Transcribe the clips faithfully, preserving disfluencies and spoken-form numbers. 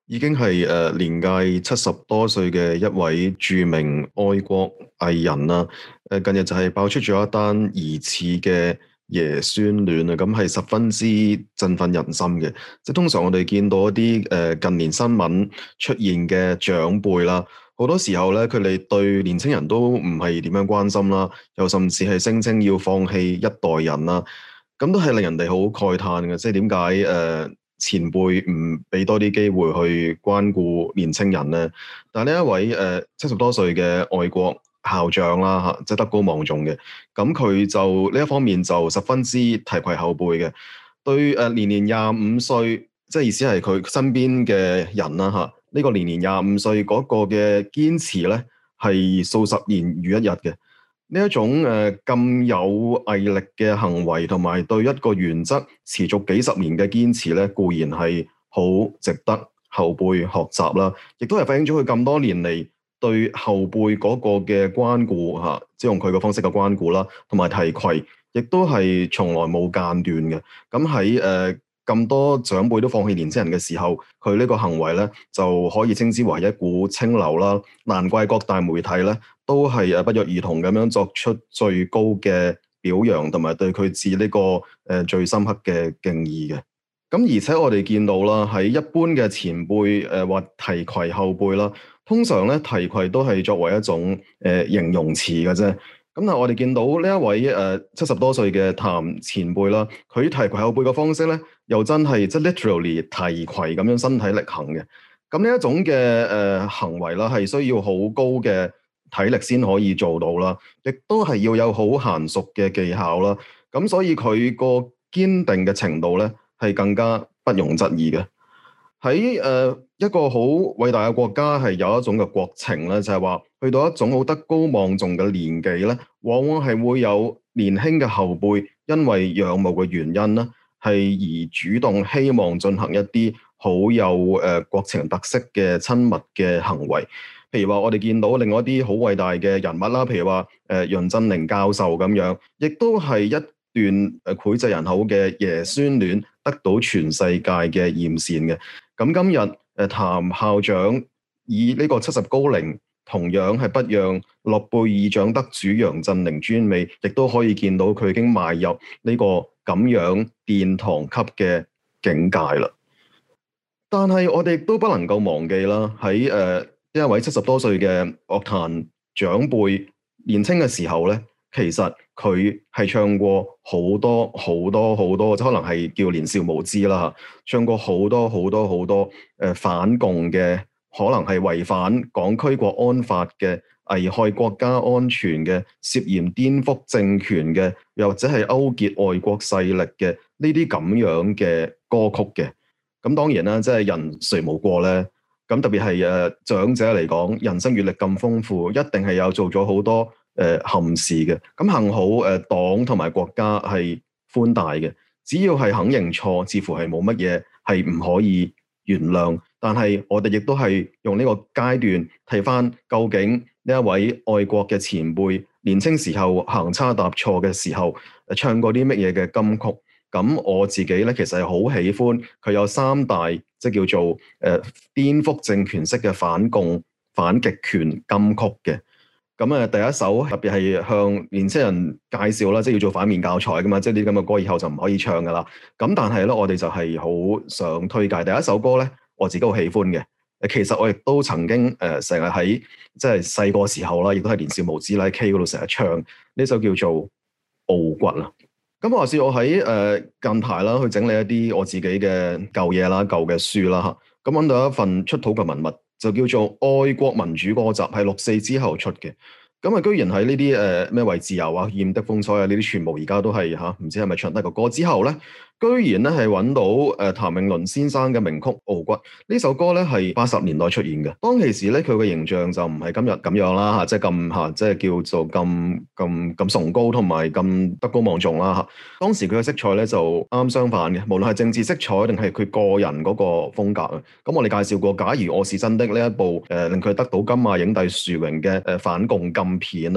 已經係誒年屆七十多歲嘅一位著名愛國藝人啦。誒近日就係爆出咗一單疑似嘅爺孫戀啊，咁係十分之振奮人心嘅。即係通常我哋見到一啲誒近年新聞出現嘅長輩啦，好多時候咧佢哋對年青人都唔係點樣關心啦，又甚至係聲稱要放棄一代人啦，咁都係令人哋好慨嘆嘅。即係點解誒前輩唔俾多啲機會去關顧年青人咧？但係呢一位誒七十多歲嘅外國校長啦嚇，即係德高望重嘅，咁佢就呢一方面就十分之提攜後輩嘅，對誒年年廿五歲，即係意思係佢身邊嘅人啦嚇，呢個年年廿五歲嗰個嘅堅持咧係數十年如一日嘅。呢一種誒咁有毅力嘅行為，同埋對一個原則持續幾十年嘅堅持咧，固然係好值得後輩學習啦，亦都係反映咗佢咁多年嚟對後輩嗰個嘅關顧嚇，即係用佢嘅方式嘅關顧啦，同埋提攜，亦都係從來冇間斷嘅。咁喺誒咁多長輩都放棄年輕人嘅時候，佢呢個行為咧就可以稱之為一股清流啦。難怪各大媒體咧都係誒不約而同咁樣作出最高嘅表揚，同埋對佢致呢個誒最深刻嘅敬意嘅。咁而且我哋見到啦，喺一般嘅前輩誒或提攜後輩啦，通常咧提攜都係作為一種誒、呃、形容詞嘅啫。咁但係我哋見到呢一位誒七十多歲嘅譚前輩啦，佢提攜後輩嘅方式咧，又真係即係 literally 提攜咁樣身體力行嘅。咁呢一種嘅誒、呃、行為啦，係需要好高嘅體力先可以做到啦，亦都係要有好嫻熟嘅技巧啦。咁所以佢個堅定嘅程度咧，係更加不容置疑嘅。喺誒、呃、一個好偉大嘅國家係有一種嘅國情咧，就係話去到一種好德高望重嘅年紀咧，往往係會有年輕嘅後輩因為仰慕嘅原因咧，係而主動希望進行一啲好有誒、呃、國情特色嘅親密嘅行為。譬如話我哋見到另外一啲好偉大嘅人物啦，譬如話誒、呃、楊振寧教授咁樣，亦都係一段誒膾炙人口嘅爺孫戀得到全世界嘅艷羨嘅。咁今日誒譚校長以呢個七十高齡，同樣係不讓諾貝爾獎得主楊振寧專美，亦都可以見到佢已經邁入呢個咁樣殿堂級嘅境界啦。但係我哋都不能夠忘記啦，喺誒呢一位七十多歲嘅樂壇長輩年輕嘅時候咧，其實佢係唱過好多好多好多，即可能係叫年少無知啦嚇，唱過好多好多好多誒、呃、反共嘅，可能係違反港區國安法嘅、危害國家安全嘅、涉嫌顛覆政權嘅，又或者係勾結外國勢力嘅呢啲咁樣嘅歌曲嘅。咁當然啦，即係人誰無過咧？咁特別係誒長者嚟講，人生閲歷咁豐富，一定係有做咗好多誒憾事嘅。咁幸好誒黨同埋國家係寬大嘅，只要係肯認錯，似乎係冇乜嘢係唔可以原諒。但係我哋亦都係用呢個階段睇返，究竟呢一位愛國嘅前輩年青時候行差踏錯嘅時候，唱過啲乜嘢嘅金曲？咁我自己咧，其實係好喜歡佢有三大，即係叫做誒、呃、顛覆政權式嘅反共反極權金曲嘅。咁啊，第一首特別係向年輕人介紹啦，即係要做反面教材噶嘛，即係呢啲咁嘅歌以後就唔可以唱噶啦。咁但係咧，我哋就係好想推介第一首歌咧，我自己好喜歡嘅。誒，其實我亦都曾經誒成日喺即係細個時候啦，亦都係年少無知啦，喺 K 嗰度成日唱呢首叫做《傲骨》啦。咁話說我喺誒、呃、近排啦，去整理一啲我自己嘅舊嘢啦、舊嘅書啦嚇，咁揾到一份出土嘅文物，就叫做《愛國民主歌集》，係六四之後出嘅。咁啊，居然喺呢啲誒咩為自由啊、艷的風采啊呢啲，全部而家都係嚇，唔知係咪唱得個歌之後咧，居然咧係揾到誒、呃、譚詠麟先生嘅名曲《傲骨》。呢首歌咧係八十年代出現嘅，當其時咧佢嘅形象就唔係今日咁樣啦嚇，即係咁嚇，即係叫做咁咁咁崇高同埋咁德高望重啦嚇。當時佢嘅色彩咧就啱相反嘅，無論係政治色彩定係佢個人嗰個風格啊。咁我哋介紹過《假如我是真的》呢一部誒、呃、令佢得到金馬影帝殊榮嘅誒反共禁片啦。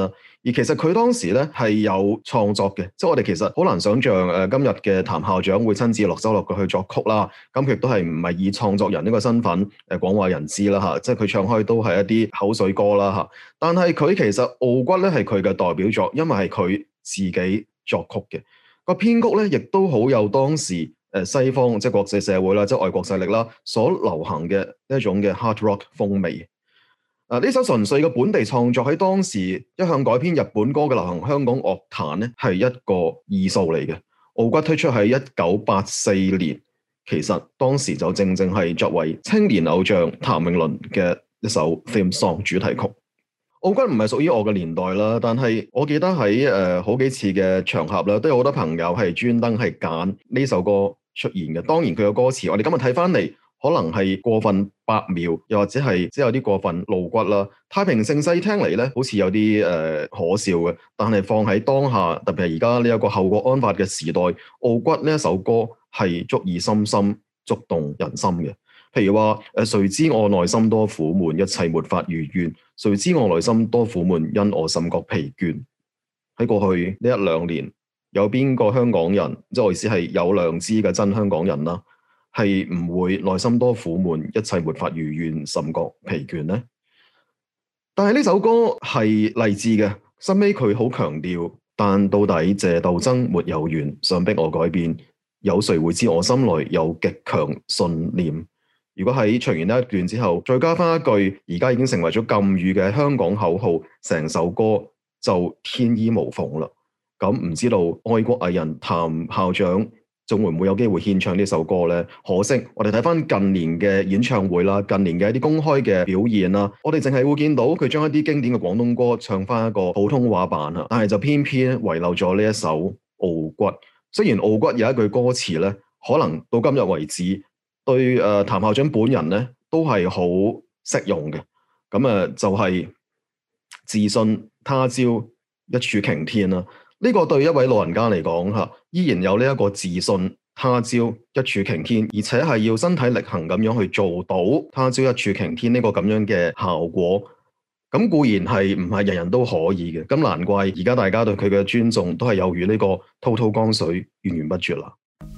而其實佢當時咧係有創作嘅，即係我哋其實好難想像誒、呃、今日嘅譚校長會親自落手落腳去作曲啦。咁佢亦都係唔係以創作人呢個身份誒廣為人知啦嚇，即係佢唱開都係一啲口水歌啦嚇。但係佢其實傲骨咧係佢嘅代表作，因為係佢自己作曲嘅。個編曲咧亦都好有當時誒西方即係國際社會啦，即係外國勢力啦所流行嘅一種嘅 hard rock 風味。啊！呢首純粹嘅本地創作喺當時一向改編日本歌嘅流行香港樂壇咧，係一個異數嚟嘅。傲骨推出喺一九八四年，其實當時就正正係作為青年偶像譚詠麟嘅一首 theme song 主題曲。傲骨唔係屬於我嘅年代啦，但係我記得喺誒、呃、好幾次嘅場合啦，都有好多朋友係專登係揀呢首歌出現嘅。當然佢嘅歌詞，我哋今日睇翻嚟，可能係過分白描，又或者係即係有啲過分露骨啦。太平盛世聽嚟咧，好似有啲誒、呃、可笑嘅，但係放喺當下，特別係而家呢一個後國安法嘅時代，傲骨呢一首歌係足以深深觸動人心嘅。譬如話誒，誰知我內心多苦悶，一切沒法如願。誰知我內心多苦悶，因我甚覺疲倦。喺過去呢一兩年，有邊個香港人，即係我意思係有良知嘅真香港人啦，係唔會內心多苦悶，一切沒法如願，甚覺疲倦呢？但係呢首歌係勵志嘅，收尾佢好強調，但到底這鬥爭沒有完，想逼我改變，有誰會知我心內有極強信念？如果喺唱完呢一段之後，再加翻一句而家已經成為咗禁語嘅香港口號，成首歌就天衣無縫啦。咁唔知道愛國藝人譚校長仲會唔會有機會獻唱呢首歌呢？可惜我哋睇翻近年嘅演唱會啦，近年嘅一啲公開嘅表現啦，我哋淨係會見到佢將一啲經典嘅廣東歌唱翻一個普通話版啊，但係就偏偏遺漏咗呢一首《傲骨》。雖然《傲骨》有一句歌詞呢，可能到今日為止對誒、呃、譚校長本人呢都係好適用嘅。咁誒、呃、就係、是、自信他朝一柱擎天啦。呢個對一位老人家嚟講嚇，依然有呢一個自信，他朝一柱擎天，而且係要身體力行咁樣去做到他朝一柱擎天呢個咁樣嘅效果。咁固然係唔係人人都可以嘅，咁難怪而家大家對佢嘅尊重都係有如呢個滔滔江水源源不絕啦。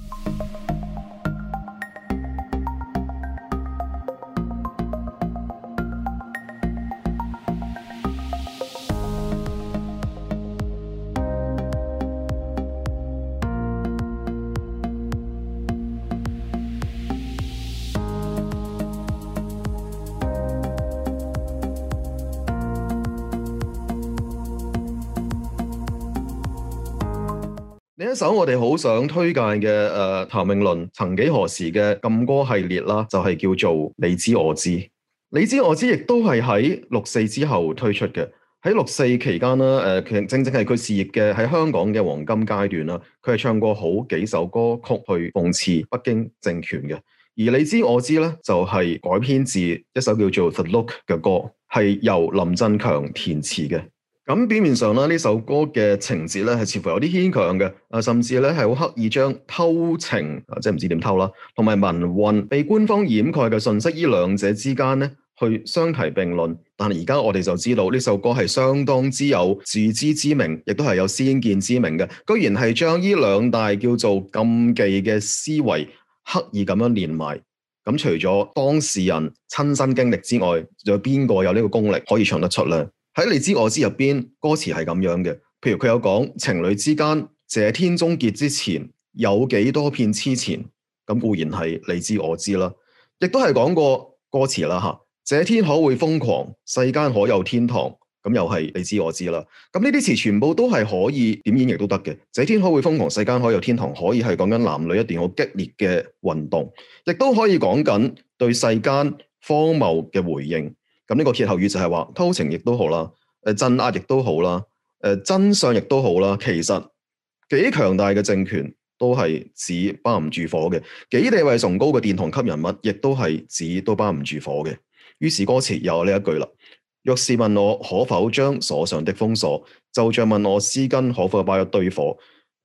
另一首我哋好想推介嘅誒、呃、譚詠麟曾幾何時嘅禁歌系列啦，就係、是、叫做你知我知。你知我知亦都係喺六四之後推出嘅。喺六四期間啦，誒、呃、其實正正係佢事業嘅喺香港嘅黃金階段啦。佢係唱過好幾首歌曲去諷刺北京政權嘅。而你知我知咧，就係、是、改編自一首叫做《The Look》嘅歌，係由林振強填詞嘅。咁表面上咧，呢首歌嘅情節咧係似乎有啲牽強嘅，啊，甚至咧係好刻意將偷情，啊，即係唔知點偷啦，同埋民運被官方掩蓋嘅信息，呢兩者之間咧去相提並論。但係而家我哋就知道呢首歌係相當之有自知之明，亦都係有先見之明嘅，居然係將呢兩大叫做禁忌嘅思維刻意咁樣連埋。咁除咗當事人親身經歷之外，仲有邊個有呢個功力可以唱得出咧？喺你知我知入邊，歌詞係咁樣嘅，譬如佢有講情侶之間，這天終結之前有幾多片痴纏，咁固然係你知我知啦，亦都係講過歌詞啦吓，這天可會瘋狂，世間可有天堂，咁又係你知我知啦。咁呢啲詞全部都係可以點演繹都得嘅，這天可會瘋狂，世間可有天堂，可以係講緊男女一段好激烈嘅運動，亦都可以講緊對世間荒謬嘅回應。咁呢個歇後語就係話偷情亦都好啦，誒鎮壓亦都好啦，誒、呃、真相亦都好啦。其實幾強大嘅政權都係紙包唔住火嘅，幾地位崇高嘅殿堂級人物亦都係紙都包唔住火嘅。於是歌詞又有呢一句啦：若是問我可否將鎖上的封鎖，就像問我絲巾可否擺一堆火。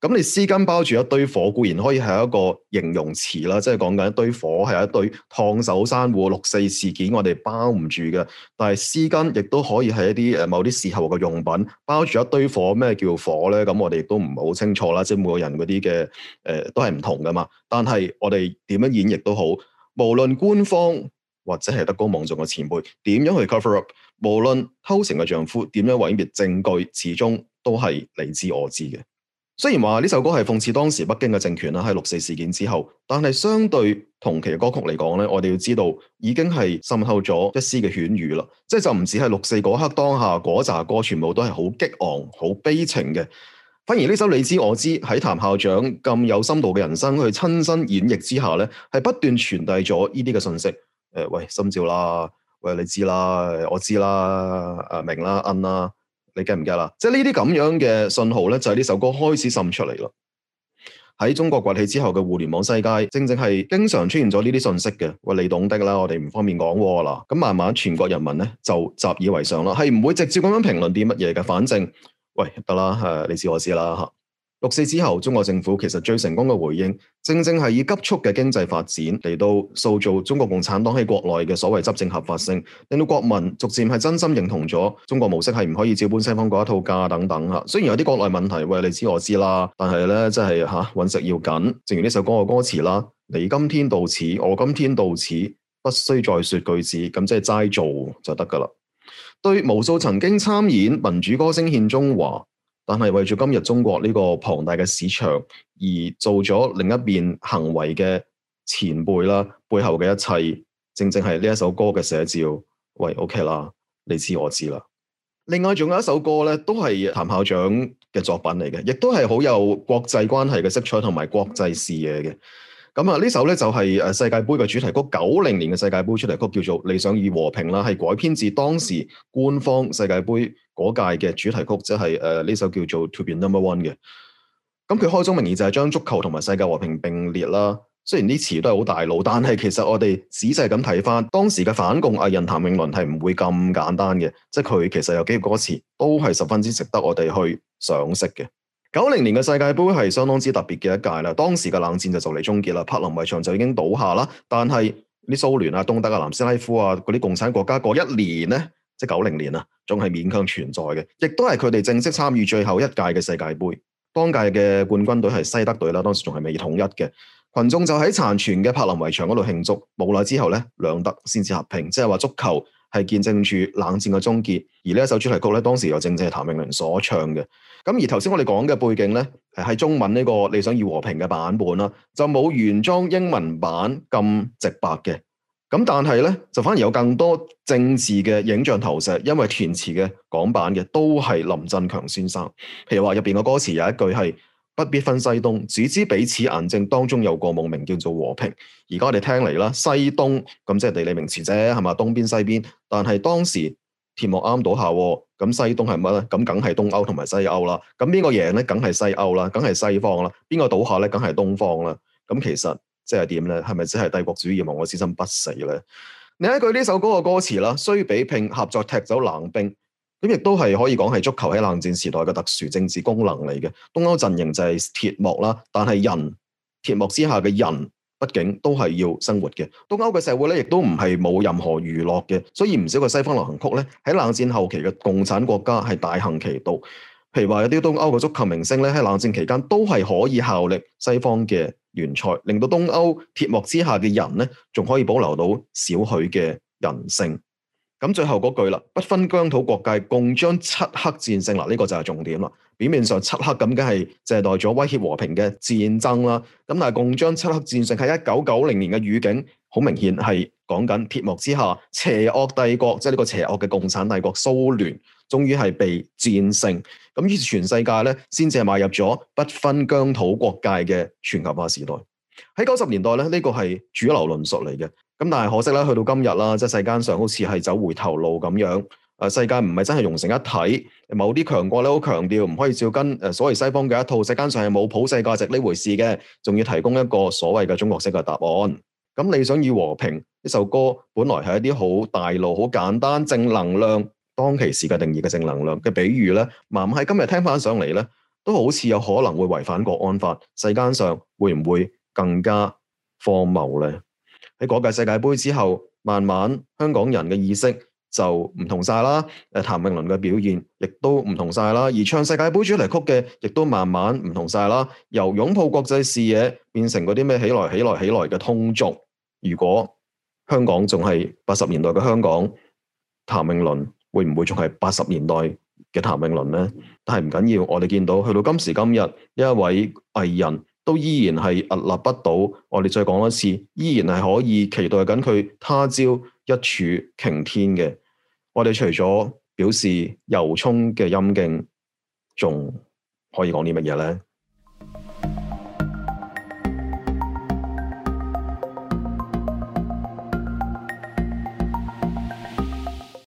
咁你絲巾包住一堆火，固然可以係一個形容詞啦，即係講緊一堆火係一堆燙手山芋六四事件，我哋包唔住嘅。但係絲巾亦都可以係一啲誒某啲時候嘅用品，包住一堆火。咩叫火咧？咁我哋亦都唔係好清楚啦，即係每個人嗰啲嘅誒都係唔同噶嘛。但係我哋點樣演繹都好，無論官方或者係德高望重嘅前輩點樣去 cover up，無論偷情嘅丈夫點樣毀滅證據，始終都係你知我知嘅。雖然話呢首歌係諷刺當時北京嘅政權啦，喺六四事件之後，但係相對同期嘅歌曲嚟講咧，我哋要知道已經係滲透咗一絲嘅犬儒啦，即係就唔止係六四嗰刻當下嗰扎歌，全部都係好激昂、好悲情嘅。反而呢首你知我知喺譚校長咁有深度嘅人生去親身演繹之下咧，係不斷傳遞咗呢啲嘅信息。誒、呃，喂，心照啦，喂，你知啦，我知啦，誒、呃，明啦，恩啦。你記唔記啦？即係呢啲咁樣嘅信號咧，就係呢首歌開始滲出嚟啦。喺中國崛起之後嘅互聯網世界，正正係經常出現咗呢啲信息嘅。喂，你懂得啦，我哋唔方便講喎啦。咁慢慢全國人民咧就習以為常啦，係唔會直接咁樣評論啲乜嘢嘅。反正喂得啦，誒你知我知啦嚇。六四之後，中國政府其實最成功嘅回應，正正係以急速嘅經濟發展嚟到塑造中國共產黨喺國內嘅所謂執政合法性，令到國民逐漸係真心認同咗中國模式係唔可以照搬西方嗰一套價等等嚇。雖然有啲國內問題，喂你知我知啦，但係咧真係嚇揾食要緊。正如呢首歌嘅歌詞啦，你今天到此，我今天到此，不需再說句子，咁即係齋做就得㗎啦。對無數曾經參演民主歌聲獻中華，但係為咗今日中國呢個龐大嘅市場而做咗另一邊行為嘅前輩啦，背後嘅一切，正正係呢一首歌嘅寫照。喂 ，OK 啦，你知我知啦。另外仲有一首歌咧，都係譚校長嘅作品嚟嘅，亦都係好有國際關係嘅色彩同埋國際視野嘅。咁啊，呢首咧就係誒世界盃嘅主題曲，九零年嘅世界盃主題曲叫做《理想與和平》啦，係改編自當時官方世界盃嗰屆嘅主題曲，即係誒呢首叫做《To Be Number One》嘅。咁佢開宗明義就係將足球同埋世界和平並列啦。雖然啲詞都係好大路，但係其實我哋仔細咁睇翻當時嘅反共藝人譚詠麟係唔會咁簡單嘅，即係佢其實有幾個歌詞都係十分之值得我哋去賞識嘅。九零年嘅世界盃係相當之特別嘅一屆啦，當時嘅冷戰就就嚟終結啦，柏林圍牆就已經倒下啦，但係啲蘇聯啊、東德啊、南斯拉夫啊嗰啲共產國家嗰一年咧，即係九零年啊，仲係勉強存在嘅，亦都係佢哋正式參與最後一屆嘅世界盃。當屆嘅冠軍隊係西德隊啦，當時仲係未統一嘅，群眾就喺殘存嘅柏林圍牆嗰度慶祝。冇耐之後咧，兩德先至合併，即係話足球係見證住冷戰嘅終結。而呢一首主題曲咧，當時又正正係譚詠麟所唱嘅。咁而頭先我哋講嘅背景咧，係中文呢個理想與和平嘅版本啦，就冇原裝英文版咁直白嘅。咁但係咧，就反而有更多政治嘅影像投射，因為填詞嘅港版嘅都係林振強先生。譬如話入邊嘅歌詞有一句係不必分西東，只知彼此眼睛當中有個夢名叫做和平。而家我哋聽嚟啦，西東咁即係地理名詞啫，係嘛？東邊西邊，但係當時鐵幕啱倒下，咁西東係乜咧？咁梗係東歐同埋西歐啦。咁邊個贏咧？梗係西歐啦，梗係西方啦。邊個倒下咧？梗係東方啦。咁其實即係點咧？係咪只係帝國主義亡我之心不死咧？另一句呢首歌嘅歌詞啦，雖比拼合作踢走冷兵，咁亦都係可以講係足球喺冷戰時代嘅特殊政治功能嚟嘅。東歐陣營就係鐵幕啦，但係人鐵幕之下嘅人，畢竟都係要生活嘅。東歐嘅社會咧，亦都唔係冇任何娛樂嘅，所以唔少嘅西方流行曲咧，喺冷戰後期嘅共產國家係大行其道。譬如話有啲東歐嘅足球明星咧，喺冷戰期間都係可以效力西方嘅聯賽，令到東歐鐵幕之下嘅人咧，仲可以保留到少許嘅人性。咁最後嗰句啦，不分疆土國界，共將漆黑戰勝啦，呢個就係重點啦。表面上漆黑咁，梗係借代咗威脅和平嘅戰爭啦。咁但係共將漆黑戰勝喺一九九零年嘅語境，好明顯係講緊鐵幕之下邪惡帝國，即係呢個邪惡嘅共產帝國蘇聯，終於係被戰勝。咁於是全世界咧，先至係邁入咗不分疆土國界嘅全球化時代。喺九十年代咧，呢個係主流論述嚟嘅。咁但係可惜咧，去到今日啦，即係世間上好似係走回頭路咁樣。誒，世界唔係真係融成一體。某啲強國咧，好強調唔可以照跟誒所謂西方嘅一套，世間上係冇普世價值呢回事嘅，仲要提供一個所謂嘅中國式嘅答案。咁理想與和平呢首歌本來係一啲好大路、好簡單、正能量，當其時嘅定義嘅正能量嘅比喻咧，慢慢喺今日聽翻上嚟咧， 都好似有可能會違反國安法，世間上會唔會更加荒謬呢？喺嗰屆世界盃之後，慢慢香港人嘅意識就唔同晒啦。誒，譚詠麟嘅表現亦都唔同晒啦，而唱世界盃主題曲嘅亦都慢慢唔同晒啦。由擁抱國際視野變成嗰啲咩起來起來起來嘅通俗。如果香港仲係八十年代嘅香港，譚詠麟會唔會仲係八十年代嘅譚詠麟呢？但係唔緊要，我哋見到去到今時今日，呢一位藝人都依然係屹立不倒。我哋再講一次，依然係可以期待緊佢他朝一柱擎天嘅。我哋除咗表示由衷嘅欽敬，仲可以講啲乜嘢呢？